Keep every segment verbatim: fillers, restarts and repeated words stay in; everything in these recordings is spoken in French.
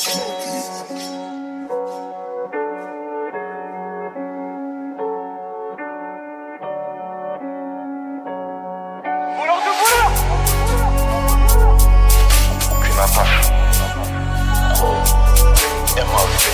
Aucune attache. M A V.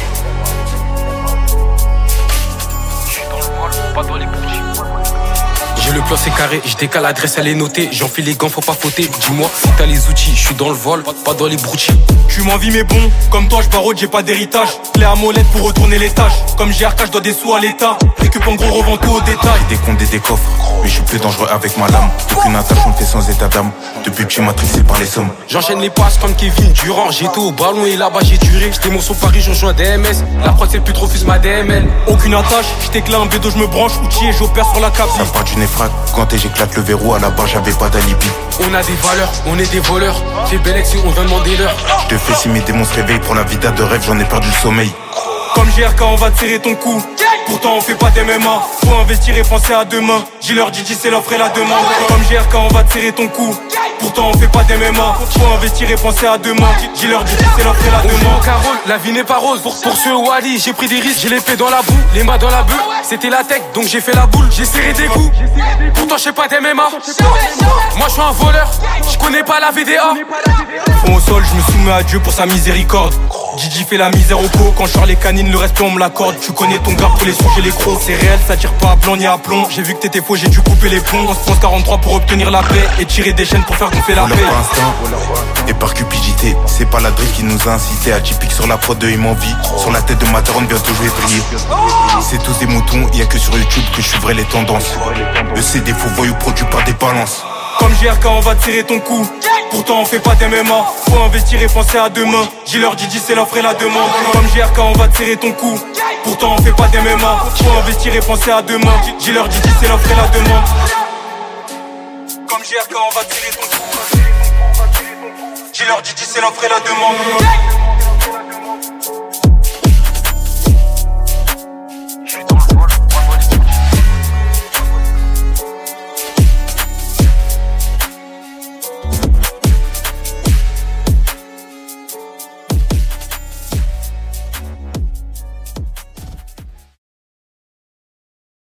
Je suis dans le vol, pas dans les bougies. J'ai le plan, c'est carré, je décale l'adresse, elle est notée. J'enfile les gants, faut pas fauter. Dis-moi si t'as les outils, je suis dans le vol, pas dans les broutilles. Tu m'envies mais bon, comme toi je barode, j'ai pas d'héritage. Clé à molette pour retourner les tâches. Comme G R K, je dois des sous à l'état. Récup en gros, revends tout au détail. J'ai des comptes et des coffres, mais je suis plus dangereux avec ma lame. Aucune attache, on fait sans état d'âme. Depuis petit matrixé par les sommes. J'enchaîne les passes comme Kevin Durant. J'étais au ballon et là-bas j'ai duré. J'étais mon son Paris, je rejoins D M S. La prod c'est plus trop fuse ma D M L. Aucune attache, j't'éclate un bédo, je me branche. Outil et j'opère sur la cape. Ça part du néfrag, quand et j'éclate le verrou. À la barre j'avais pas d'alibi. On a des valeurs, on est des voleurs. J'ai Bellex et on vient demander l'heure. Je te fais si mes démons se réveillent. Pour la vida de rêve, j'en ai perdu le sommeil. Comme G R K, on va te serrer ton cou. Pourtant on fait pas d'M M A. Faut investir et penser à demain. Dealer Didi c'est l'offre et la demande. Comme G R K, on va te serrer ton cou. Pourtant on fait pas d'M M A. Faut investir et penser à demain. Dealer Didi c'est l'offre et la demande. Carole, la vie n'est pas rose. Pour, pour ce Wally, j'ai pris des risques. J'ai l'épée dans la boue, les mains dans la bœuf. C'était la tech, donc j'ai fait la boule. J'ai serré des coups. Pourtant je sais pas d'M M A. Moi je suis un voleur. Je connais pas la V D A. Fond au sol, je me soumets à Dieu pour sa miséricorde. Didi fait la misère au co. Quand je sors les canines, le respect on me l'accorde. Tu connais ton gars pour les sous, j'ai les crocs. C'est réel, ça tire pas à blanc ni à plomb. J'ai vu que t'étais faux, j'ai dû couper les plombs. On se pense quarante-trois pour obtenir la paix. Et tirer des chaînes pour faire gonfler la paix. Par instinct et par cupidité. C'est pas la drill qui nous a incité à typique sur la prod de il m'envie. Sur la tête de Mataron, bientôt je vais briller. C'est tous des moutons, y'a que sur YouTube que je suivrai les tendances. Le C D faux voyou produit par des balances. Comme G R K, on va te serrer ton cou. Pourtant on fait pas d'M M A. Faut investir et penser à demain. Dealer Didi c'est l'offre et la demande. Comme G R K, on va te serrer ton cou. Pourtant on fait pas d'M M A. Faut investir et penser à demain. Dealer Didi c'est l'offre et la demande. Comme G R K, on va te serrer ton cou. Dealer Didi c'est l'offre et la demande.